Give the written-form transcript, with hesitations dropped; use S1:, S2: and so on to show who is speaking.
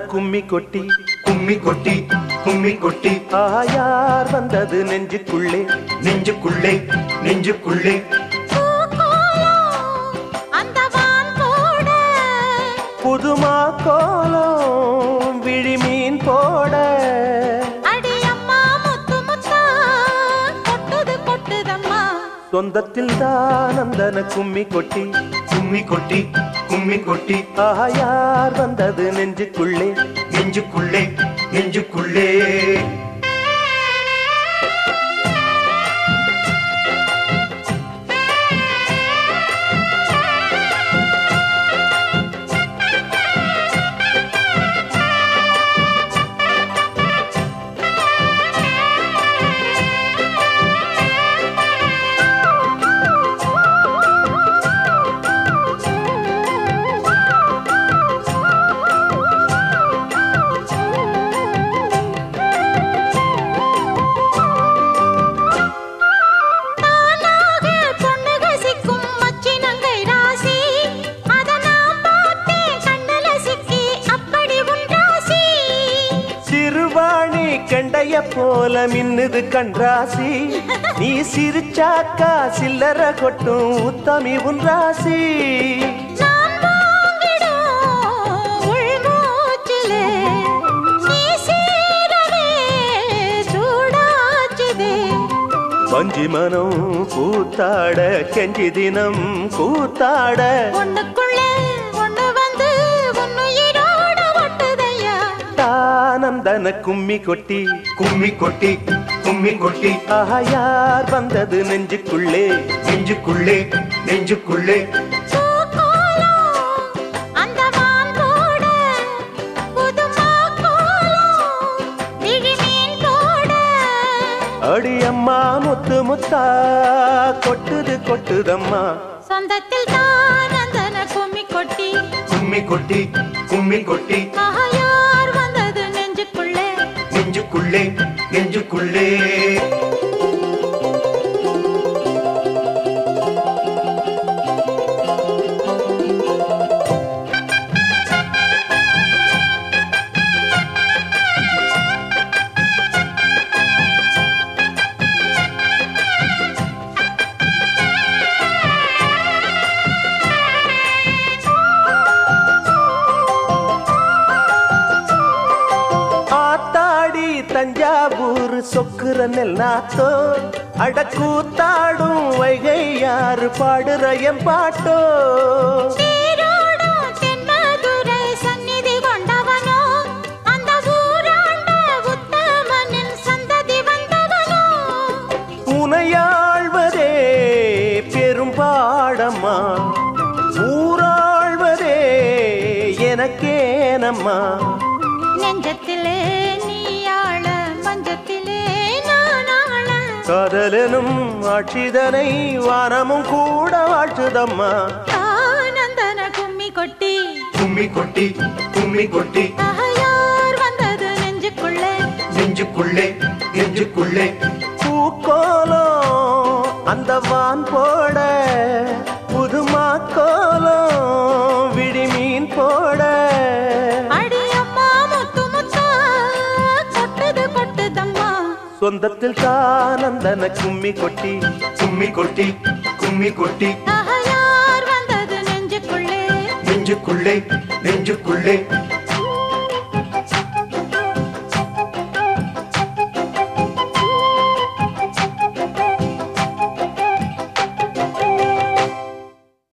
S1: கும்மி கொட்டி
S2: கும்மி கொட்டி கும்மி கொட்டி
S1: யார் வந்தது நெஞ்சுக்குள்ளே
S2: நெஞ்சுக்குள்ளே நெஞ்சுக்குள்ளே
S1: புதுமா கோலம் விழிமீன் போட சொந்தத்தில் தான் அந்தன கும்மி கொட்டி
S2: கும்மி கொட்டி கும்மி கொட்டி
S1: யார் வந்தது நெஞ்சுக்குள்ளே
S2: நெஞ்சுக்குள்ளே நெஞ்சுக்குள்ளே
S1: கண்டைய போல மின்னுது கண்ராசி நீ சிரிச்சாக்கா சில்லற கொட்டும் உத்தமி உன் ராசி வஞ்சி மனம் கூத்தாட கெஞ்சி தினம் கூத்தாட நந்தன கும்மி கொட்டி
S2: கும்மி கொட்டி கும்மி கொட்டி
S1: யார் வந்தது நெஞ்சுக்குள்ளே
S2: நெஞ்சுக்குள்ளே நெஞ்சுக்குள்ளே
S1: அடியம்மா முத்து முத்தா கொட்டுது கொட்டுதம்மா
S3: சொந்தத்தில் தான் அந்தன கும்மி கொட்டி
S2: கும்மி கொட்டி கும்மி கொட்டி
S3: யார் வந்தது நெஞ்சுக்குள்ளே
S2: நெஞ்சுக்குள்ளே நெஞ்சுக்குள்ளே
S1: தஞ்சாவூர் சொக்குற நெல் நாத்தோ அடக்கூத்தாடும் வைகை யாரு பாடுற என் பாட்டோ
S3: சந்நிதி கொண்டவனோ அந்த ஊராண்ட உத்தமனின் சந்ததி வந்தவனோ
S1: உனையாழ்வதே பெரும்பாடம்மா ஊராழ்வதே எனக்கேனம்மா
S3: நெஞ்சத்திலே
S1: காதலனும் ஆட்சிதனை வானமும் கூட வாழ்த்துதம்மா
S3: நந்தன கும்மி கொட்டி
S2: கும்மி கொட்டி கும்மி கொட்டி
S3: யார் வந்தது நெஞ்சுக்குள்ளே
S2: நெஞ்சுக்குள்ளே நெஞ்சுக்குள்ளே
S1: பூக்கோலம் அந்த வான் போட புதுமா கோலம் விழிமீன் போட சொந்தத்தில் தான் அந்தன கும்மி கொட்டி
S2: கும்மி கொட்டி கும்மி கொட்டி
S3: யார் வந்தது நெஞ்சுக்குள்ளே
S2: நெஞ்சுக்குள்ளே நெஞ்சுக்குள்ளே